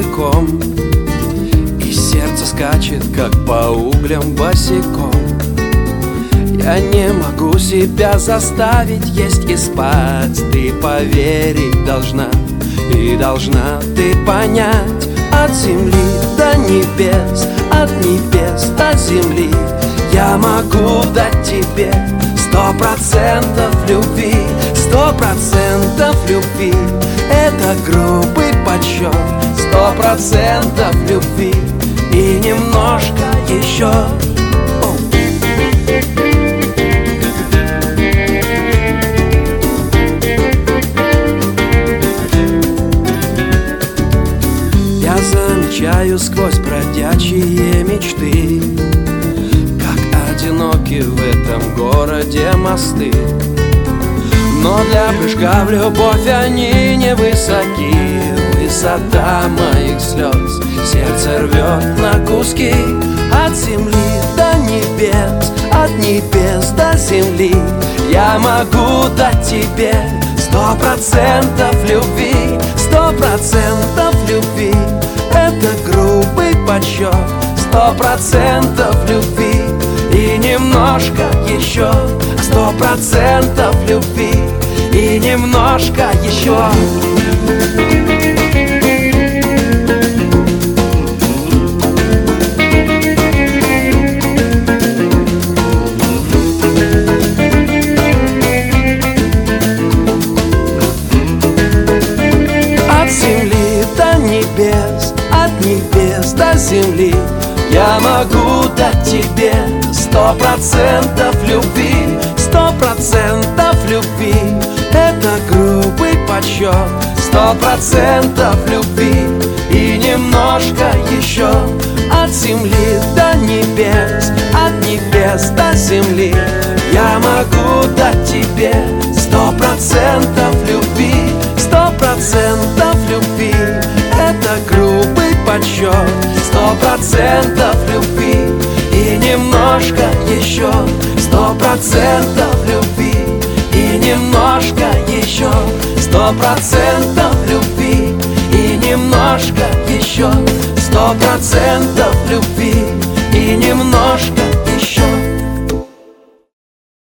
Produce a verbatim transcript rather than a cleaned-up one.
языком, и сердце скачет, как по углям босиком. Я не могу себя заставить есть и спать. Ты поверить должна, и должна ты понять. От земли до небес, от небес до земли я могу дать тебе сто процентов любви, сто процентов любви. Это грубый подсчет, сто процентов любви и немножко еще. Я замечаю сквозь бродячие мечты, как одиноки в этом городе мосты. Но для прыжка в любовь они не высоки. Высота моих слез сердце рвет на куски. От земли до небес, от небес до земли я могу дать тебе сто процентов любви, сто процентов любви. Это грубый подсчет, сто процентов любви и немножко еще. Сто процентов любви и немножко еще. От земли до небес, от небес до земли я могу дать тебе сто процентов любви, сто процентов любви. Это грубый подсчет, сто процентов любви и немножко еще. От земли до небес, от небес до земли я могу дать тебе сто процентов любви, сто процентов любви. Это грубый подсчет, сто процентов любви и немножко еще. Сто процентов любви и немножко еще. Сто процентов любви и немножко еще. Сто процентов любви и немножко